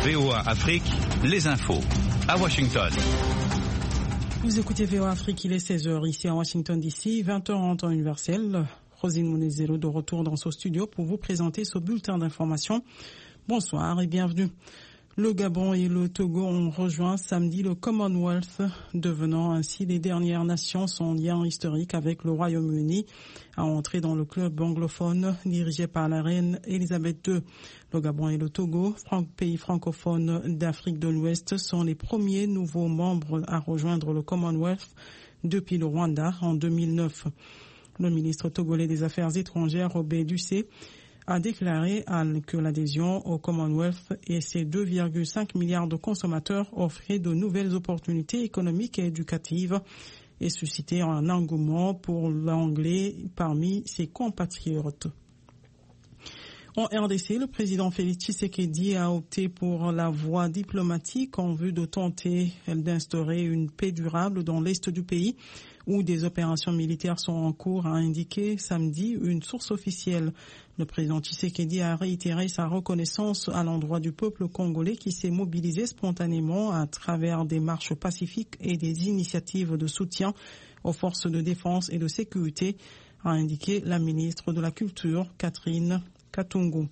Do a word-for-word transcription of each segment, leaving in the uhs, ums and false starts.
V O A Afrique, les infos. À Washington. Vous écoutez V O A Afrique, il est seize heures ici à Washington D C, vingt heures en temps universel. Rosine Mounezelo de retour dans ce studio pour vous présenter ce bulletin d'information. Bonsoir et bienvenue. Le Gabon et le Togo ont rejoint samedi le Commonwealth, devenant ainsi les dernières nations sans lien historique avec le Royaume-Uni à entrer dans le club anglophone dirigé par la reine Elisabeth deux. Le Gabon et le Togo, pays francophones d'Afrique de l'Ouest, sont les premiers nouveaux membres à rejoindre le Commonwealth depuis le Rwanda en deux mille neuf. Le ministre togolais des Affaires étrangères, Robert Dussé, a déclaré que l'adhésion au Commonwealth et ses deux virgule cinq milliards de consommateurs offraient de nouvelles opportunités économiques et éducatives et suscitaient un engouement pour l'anglais parmi ses compatriotes. En R D C, le président Félix Tshisekedi a opté pour la voie diplomatique en vue de tenter d'instaurer une paix durable dans l'est du pays où des opérations militaires sont en cours, a indiqué samedi une source officielle. Le président Tshisekedi a réitéré sa reconnaissance à l'endroit du peuple congolais qui s'est mobilisé spontanément à travers des marches pacifiques et des initiatives de soutien aux forces de défense et de sécurité, a indiqué la ministre de la Culture, Catherine Katungu.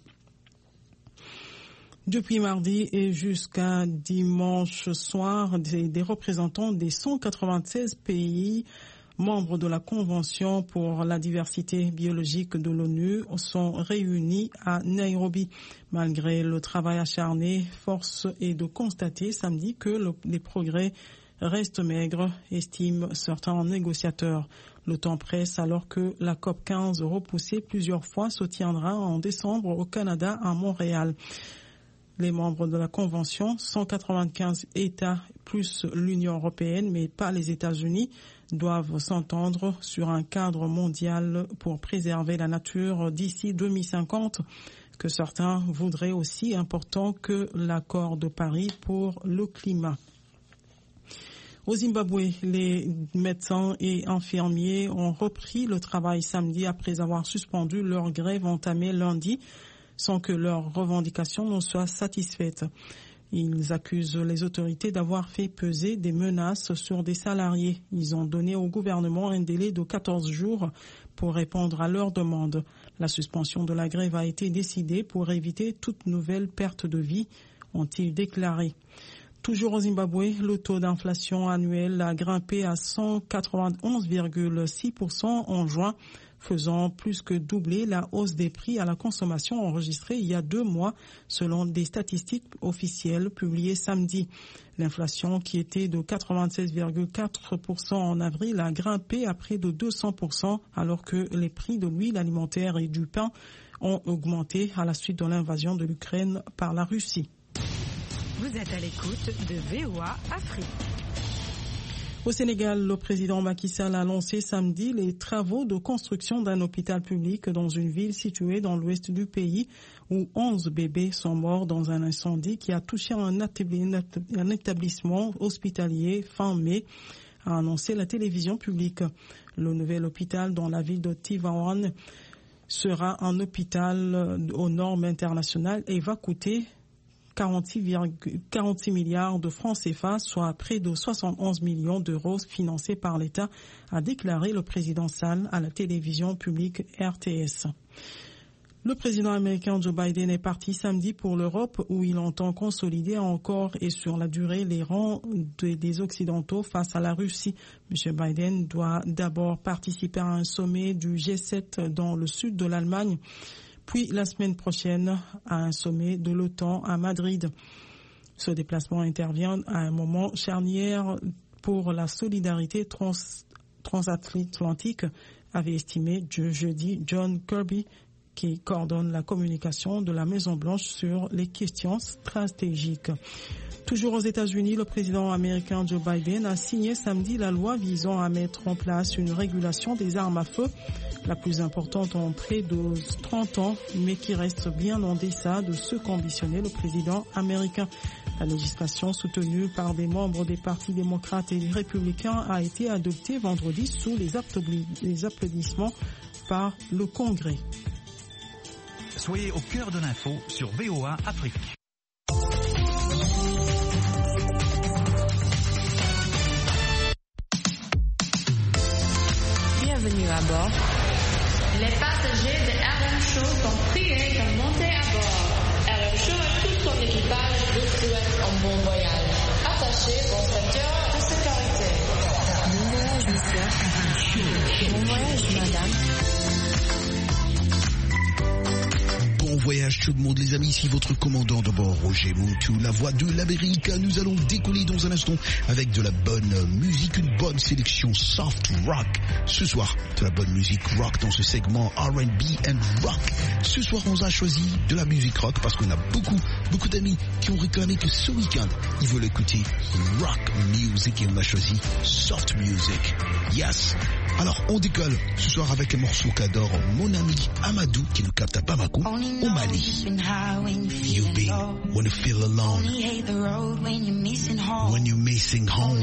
Depuis mardi et jusqu'à dimanche soir, des, des représentants des cent quatre-vingt-seize pays membres de la Convention pour la diversité biologique de l'ONU sont réunis à Nairobi. Malgré le travail acharné, force est de constater samedi que le, les progrès restent maigres, estiment certains négociateurs. Le temps presse alors que la COP quinze repoussée plusieurs fois se tiendra en décembre au Canada à Montréal. Les membres de la Convention, cent quatre-vingt-quinze États plus l'Union européenne, mais pas les États-Unis, doivent s'entendre sur un cadre mondial pour préserver la nature d'ici deux mille cinquante, que certains voudraient aussi important que l'accord de Paris pour le climat. Au Zimbabwe, les médecins et infirmiers ont repris le travail samedi après avoir suspendu leur grève entamée lundi sans que leurs revendications ne soient satisfaites. Ils accusent les autorités d'avoir fait peser des menaces sur des salariés. Ils ont donné au gouvernement un délai de quatorze jours pour répondre à leurs demandes. La suspension de la grève a été décidée pour éviter toute nouvelle perte de vie, ont-ils déclaré. Toujours au Zimbabwe, le taux d'inflation annuel a grimpé à cent quatre-vingt-onze virgule six pour cent en juin, faisant plus que doubler la hausse des prix à la consommation enregistrée il y a deux mois, selon des statistiques officielles publiées samedi. L'inflation, qui était de quatre-vingt-seize virgule quatre pour cent en avril, a grimpé à près de deux cents pour cent, alors que les prix de l'huile alimentaire et du pain ont augmenté à la suite de l'invasion de l'Ukraine par la Russie. Vous êtes à l'écoute de V O A Afrique. Au Sénégal, le président Macky Sall a lancé samedi les travaux de construction d'un hôpital public dans une ville située dans l'ouest du pays où onze bébés sont morts dans un incendie qui a touché un établissement hospitalier fin mai, a annoncé la télévision publique. Le nouvel hôpital dans la ville de Tivaouane sera un hôpital aux normes internationales et va coûter quarante-six milliards de francs C F A, soit près de soixante et onze millions d'euros financés par l'État, a déclaré le président Sall à la télévision publique R T S. Le président américain Joe Biden est parti samedi pour l'Europe où il entend consolider encore et sur la durée les rangs de, des Occidentaux face à la Russie. M. Biden doit d'abord participer à un sommet du G sept dans le sud de l'Allemagne, puis la semaine prochaine à un sommet de l'OTAN à Madrid. Ce déplacement intervient à un moment charnière pour la solidarité trans, transatlantique, avait estimé jeudi John Kirby, qui coordonne la communication de la Maison-Blanche sur les questions stratégiques. Toujours aux États-Unis, le président américain Joe Biden a signé samedi la loi visant à mettre en place une régulation des armes à feu, la plus importante en près de trente ans, mais qui reste bien en deçà de ce qu'ambitionnait le président américain. La législation soutenue par des membres des partis démocrates et républicains a été adoptée vendredi sous les applaudissements par le Congrès. Soyez au cœur de l'info sur V O A Afrique. bienvenue à bord. Les passagers de R M Show sont priés de monter à bord. R M Show et tout son équipage vous souhaitent un bon voyage. Attachez vos ceintures de sécurité. Bon voyage, monsieur. Bon voyage, madame. Bon voyage tout le monde les amis, ici votre commandant de bord Roger Moutou, la voix de l'Amérique. Nous allons décoller dans un instant avec de la bonne musique, une bonne sélection soft rock. Ce soir, de la bonne musique rock dans ce segment R and B and rock. Ce soir, on a choisi de la musique rock parce qu'on a beaucoup, beaucoup d'amis qui ont réclamé que ce week-end, ils veulent écouter rock music et on a choisi soft music. Yes! Alors, on décolle ce soir avec un morceau qu'adore mon ami Amadou qui nous capte à Bamako, au Mali. You be when you feel alone, when you're missing home,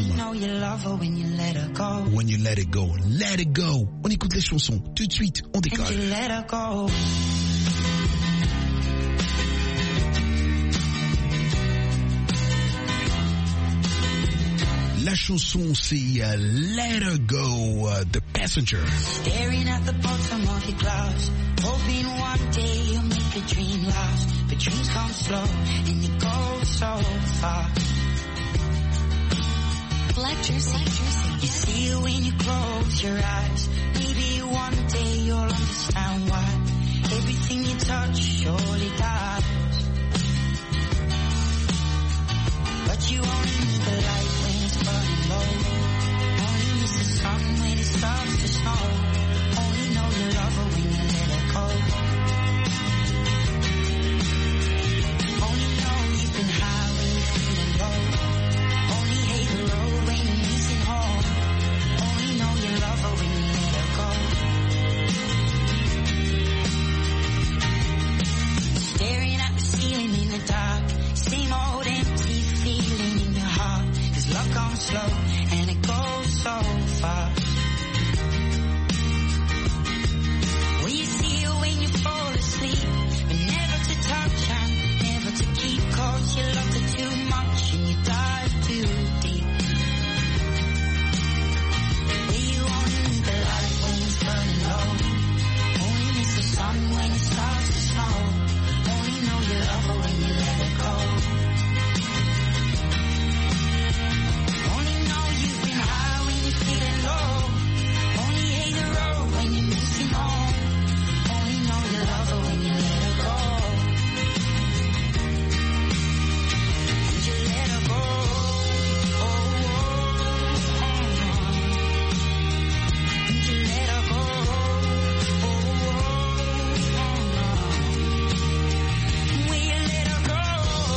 when you let it go, let it go. On écoute les chansons tout de suite, on décolle. La chanson c'est uh, Let Her Go, uh, The Passenger. Staring at the bottom of your glass, hoping one day you'll make a dream last. But dreams come slow and they go so fast. Black jersey, jersey. You see it when you close your eyes. Maybe one day you'll understand why everything you touch surely dies. But you only miss the light when it's burning low. Only miss the sun when it starts to snow. Only know you love her when you let her go. Only know you've been high when you're feeling low. Only hate the road when you're missing home. Only know you love her when you let her go. Staring at the ceiling in the dark. Same old empty feeling in your heart. Cause love comes slow and it goes so fast. Well, you see it when you fall asleep, but never to touch and never to keep. Cause you loved her too much and you dive too deep. Well, you only need the light when it's burning low. Only miss the sun when it starts to snow. Only know you love her when you let her go. Only know you've been high when you're feeling low. Only hate the road when you're missing home. Only know you love her when you let her go. And you let her go. Oh, oh, oh, oh. And you let her go. Oh, oh, oh, oh. Will you let her go?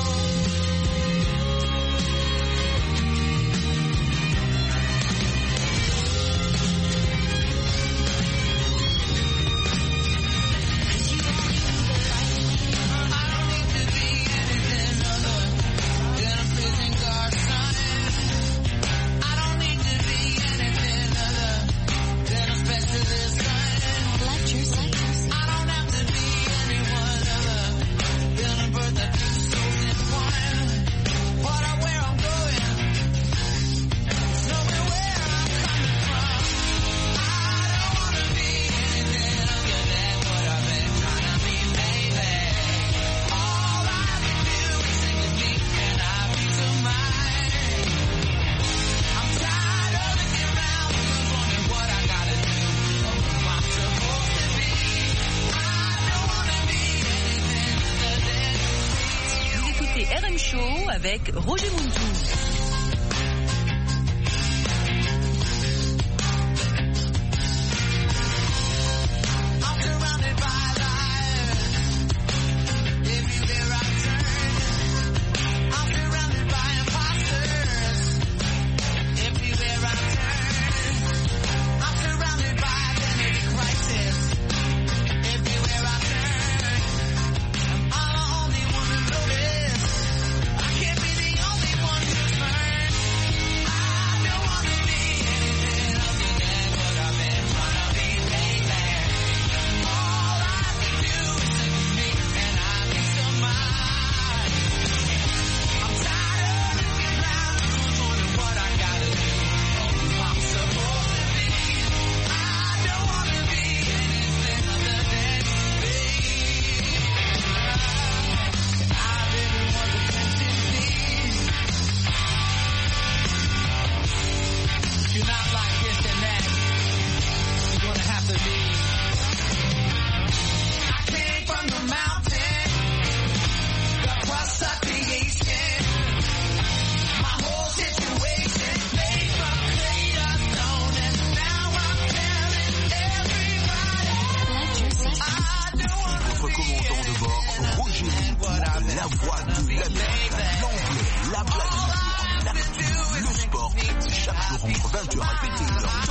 R M Show avec Roger Moutou. I can't be the only one who's voix de l'Amérique, l'anglais, la blague, l'actu, le sport, c'est chaque jour entre vingt heures et vingt et une heures.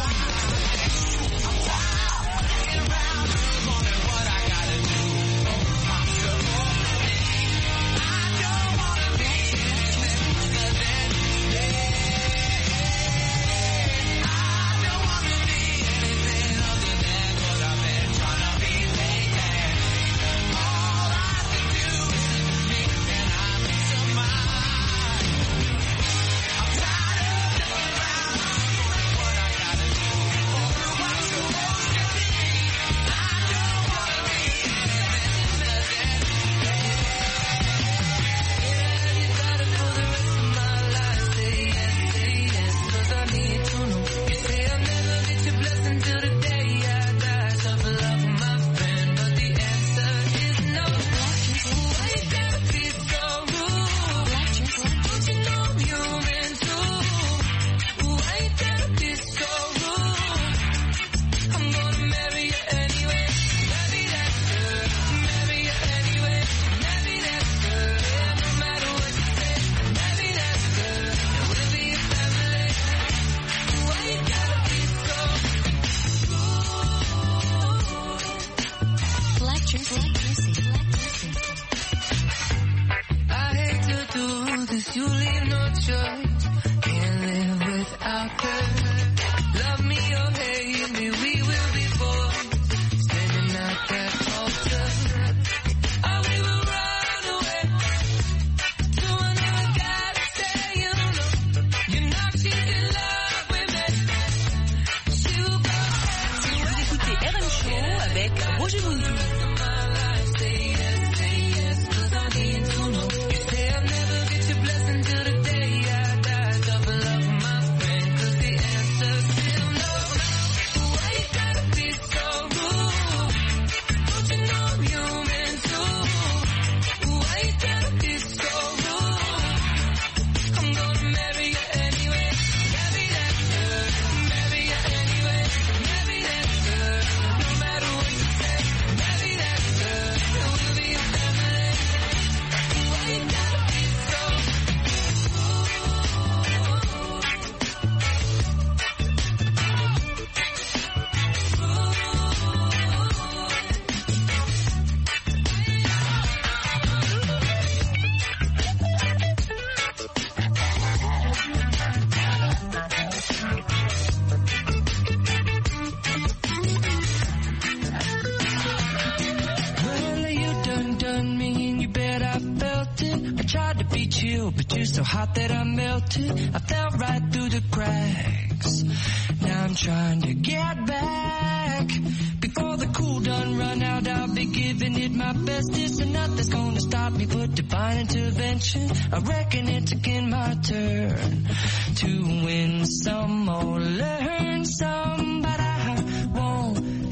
But you're so hot that I melted. I fell right through the cracks. Now I'm trying to get back. Before the cool done run out, I'll be giving it my bestest, and nothing's gonna stop me but divine intervention. I reckon it's again my turn to win some or learn some, but I won't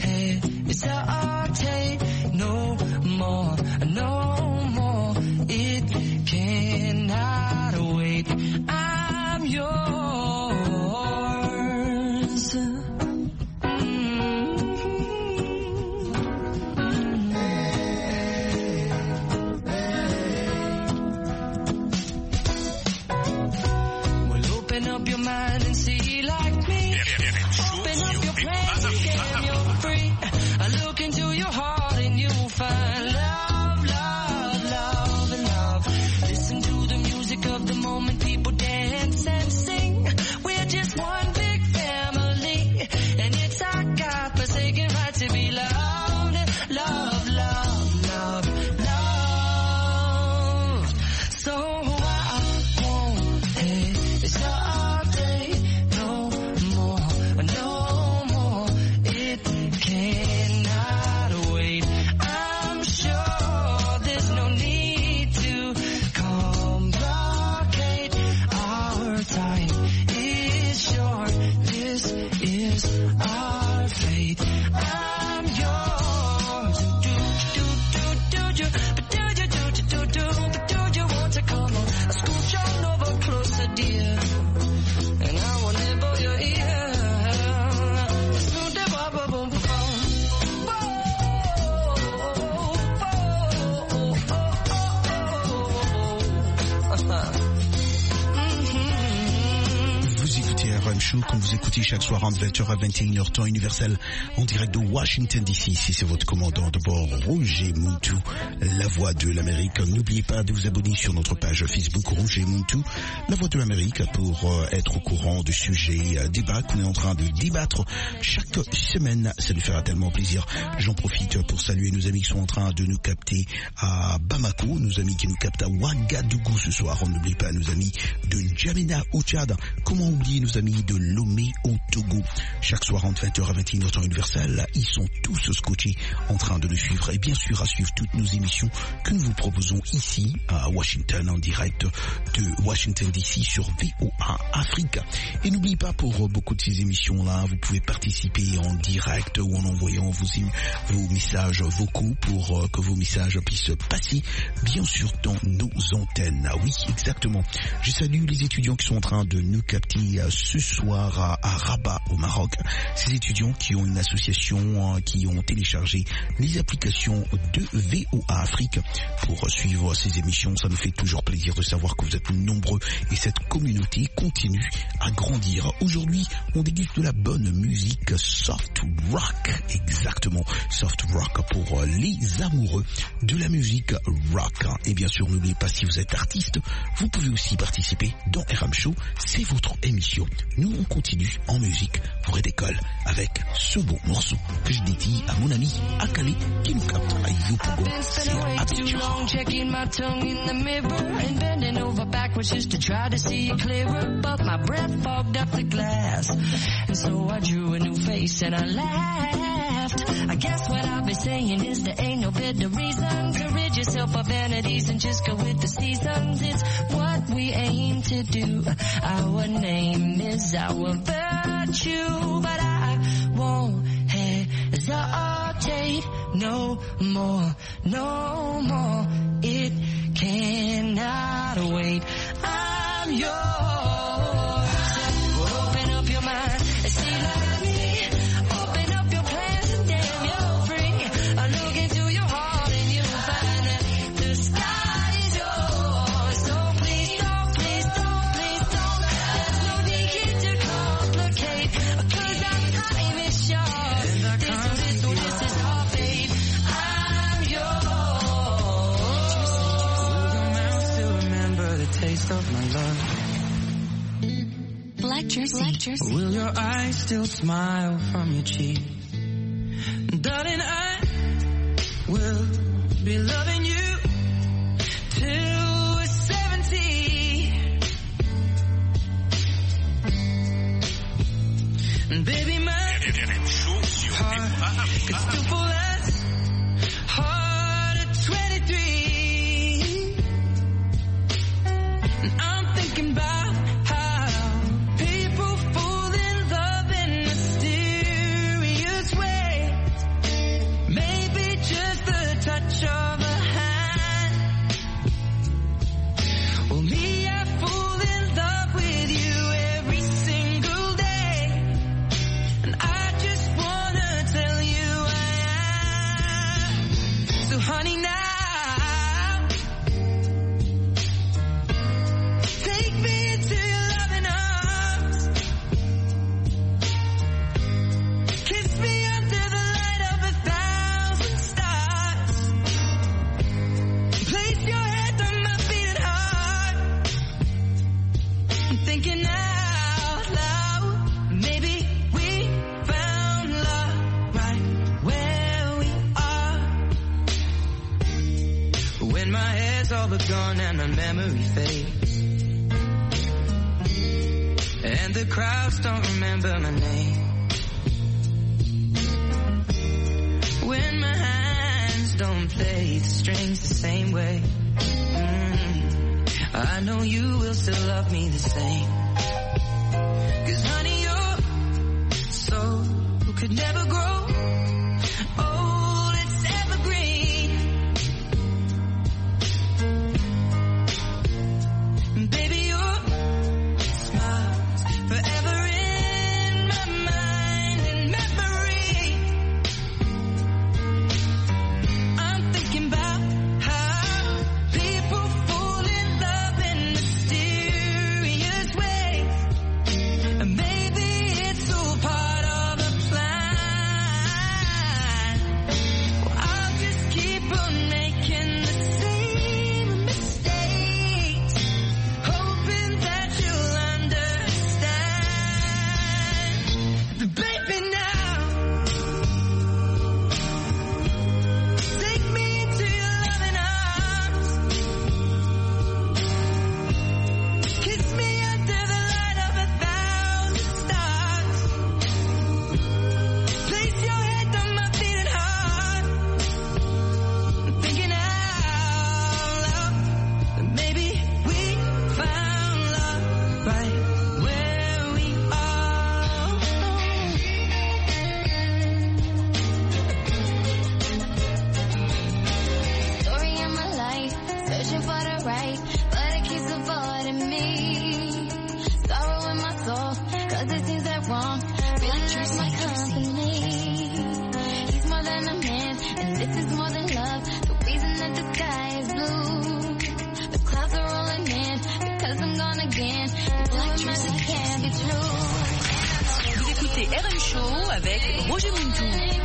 hesitate no more, no more. It cannot wait. I'm yours. Well, open up your mind and see like me. Open Vous écoutez R M Show, comme vous écoutez chaque soir entre vingt heures à vingt et une heures temps universel en direct de Washington D C. Ici c'est votre commandant de bord Roger Muntu, la voix de l'Amérique. N'oubliez pas de vous abonner sur notre page Facebook Roger Muntu, la voix de l'Amérique, pour euh, être au courant du sujet euh, débat qu'on est en train de débattre chaque semaine. Ça nous fera tellement plaisir. J'en profite pour saluer nos amis qui sont en train de nous capter à Bamako, nos amis qui nous captent à Ouagadougou ce soir. On n'oublie pas nos amis de N'Djamena au Tchad. Comment oublier nos amis de Lomé au Togo? Chaque soir entre vingt heures à vingt et une heures temps universel, ils sont tous scotchés en train de nous suivre et bien sûr à suivre toutes nos émissions que nous vous proposons ici à Washington en direct de Washington D C sur V O A Afrique. Et n'oubliez pas, pour beaucoup de ces émissions-là, vous pouvez participer en direct ou en envoyant vos, vos messages vocaux pour euh, que vos messages puissent passer bien sûr dans nos antennes. Ah oui, exactement. Je salue les étudiants qui sont en train de nous capter euh, ce soir à, à Rabat au Maroc. Ces étudiants qui ont une association, euh, qui ont téléchargé les applications de V O A Afrique pour suivre ces émissions. Ça nous fait toujours plaisir de savoir que vous êtes nombreux et cette communauté continue à grandir. Aujourd'hui, on déguste de la bonne musique soft rock, exactement, soft rock pour les amoureux de la musique rock. Et bien sûr, n'oubliez pas, si vous êtes artiste, vous pouvez aussi participer dans R M Show, c'est votre émission. Nous, on continue en musique pour école avec ce beau morceau que je dédie à mon ami Akale qui nous capte à Yopougon, c'est Abidjan. Checking my tongue in the mirror and bending over backwards just to try to see it clearer, but my breath fogged up the glass, and so I drew a new face and I laughed. I guess what I've been saying is there ain't no better reason to rid yourself of vanities and just go with the seasons. It's what we aim to do. Our name is our virtue, but I won't hesitate no more, no more. It cannot wait. I'm yours. Open up your mind and see like me. Open up your plans and damn, you're free. I look into your heart and you'll find that the sky is yours. So please don't, please don't, please don't. There's no need here to complicate, 'cause our time is short. This is, this, this is our fate. I'm yours. Will your mouth still remember the taste of my love? Black jersey. Black jersey. Will your eyes still smile from your cheek? Darling, I will be loving you till we're seventy. And baby, my heart could still fall as hard at twenty-three. And I'm thinking about how people fall in love in mysterious ways. Maybe just the touch of a hand. Well, me, I fall in love with you every single day. And I just wanna tell you I am. So honey, now take me into your loving arms. Kiss me under the light of a thousand stars. Place your head on my beating heart. I'm thinking out loud. Maybe we found love right where we are. When my hair's all but gone and my memory fades, and the crowds don't remember my name. When my hands don't play the strings the same way, mm, I know you will still love me the same. 'Cause honey, your soul could never grow old, it's evergreen. Baby, your smile's forever in my mind and memory. I'm thinking about how people fall in love in mysterious again. The black dress can't be true. Vous écoutez R M Show avec Roger Muntou.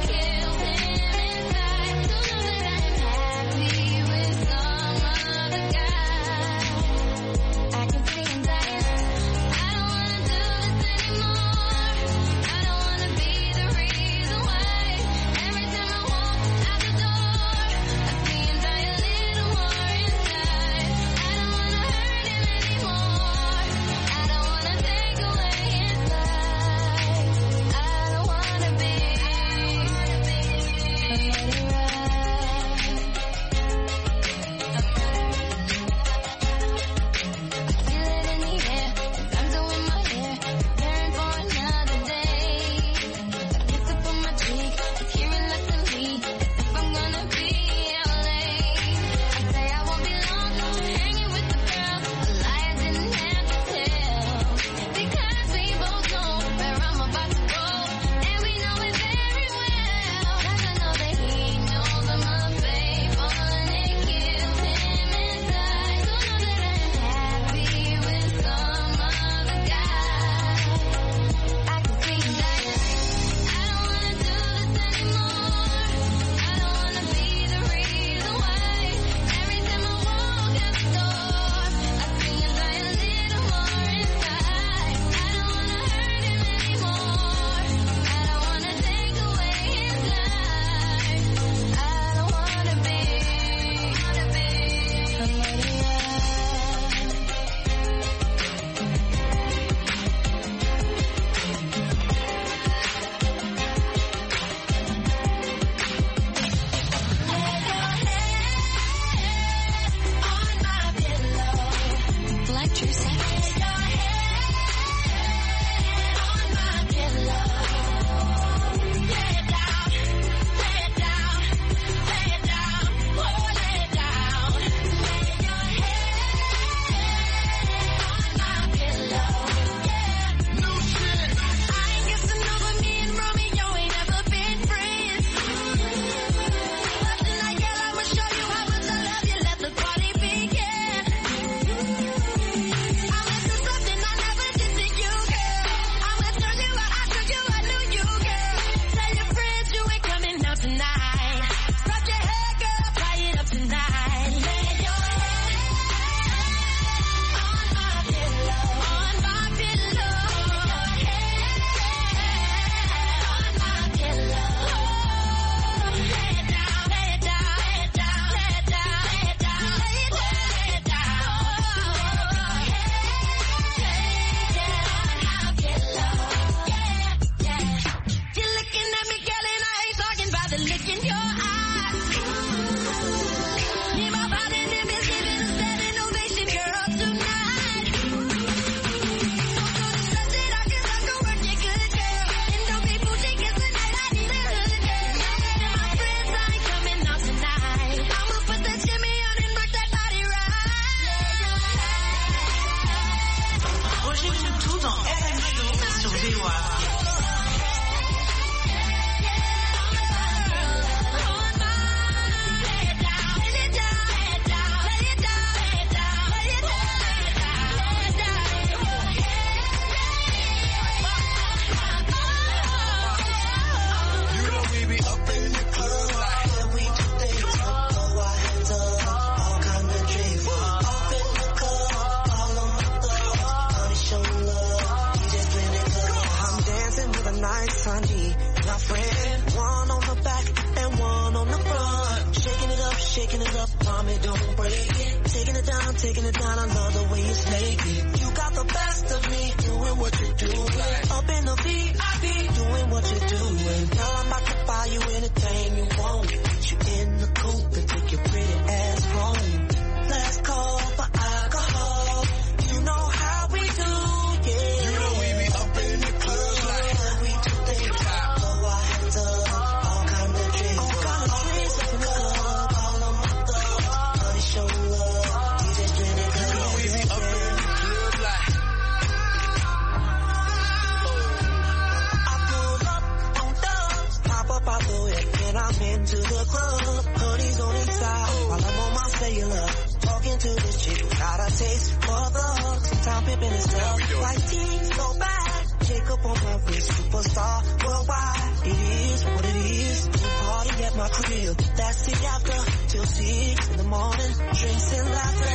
up in the stuff. White tees, so bad. Jacob on my wrist, superstar worldwide. It is what it is. We party at my crib. That's the after till six in the morning. Drinks and laughter.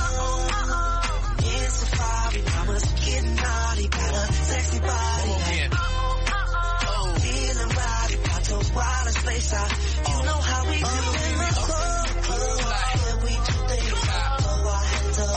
In Safari, I was getting naughty. Got a sexy body. Feeling rowdy, about to wild and space out. You know how we do in the club. Yeah, we do things. Throw our hands up.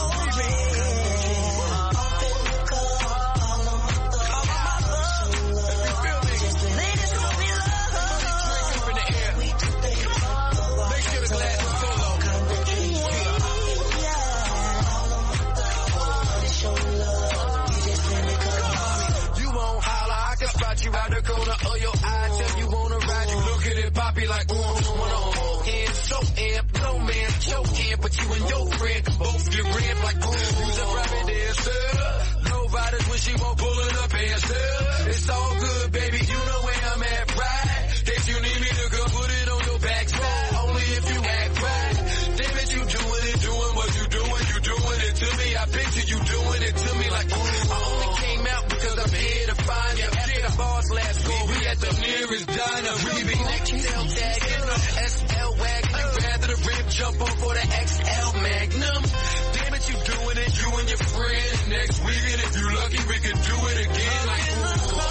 You out the corner of your eye, tell you wanna ride, you look at it, poppy like, ooh, wanna hold hands, so amp, no man, choking, but you and your friend can both get ramp like, ooh, use a private dancer, low riders when she won't pull it up answer, it's all good, baby, you know where I'm at, right, if you need me to go put it on your backside, only if you act right, damn it, you doing it, doing what you doing, you doing it to me, I picture you doing it to me like, ooh, I only came out because I'm here to find you. Boss last week, we at the nearest diner. We be X L tag in the S L wagon. I'd rather the rib jump on for the X L Magnum. Damn it, you doing it, you and your friend. Next weekend, if you lucky, we can do it again. Like, ooh.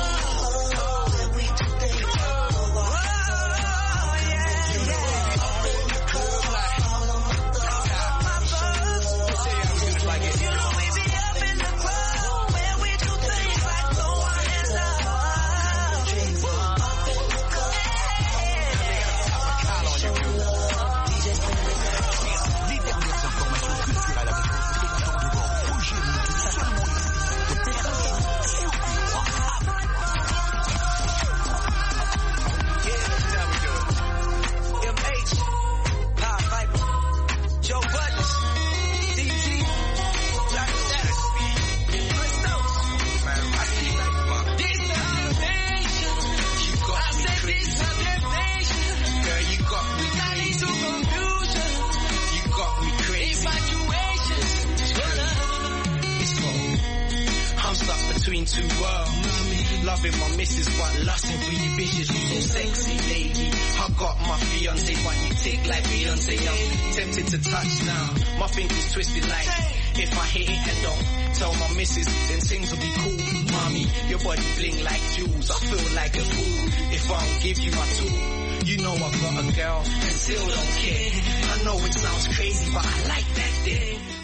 Two worlds, loving my missus but lusting for you bitches. You so sexy, lady. I got my fiance, but you tick like Beyonce. I'm tempted to touch now. My fingers twisted like if I hit it and don't tell my missus, then things will be cool. Mommy, your body bling like jewels. I feel like a fool if I don't give you my tool. You know I got a girl and still don't care. I know it sounds crazy, but I like that thing.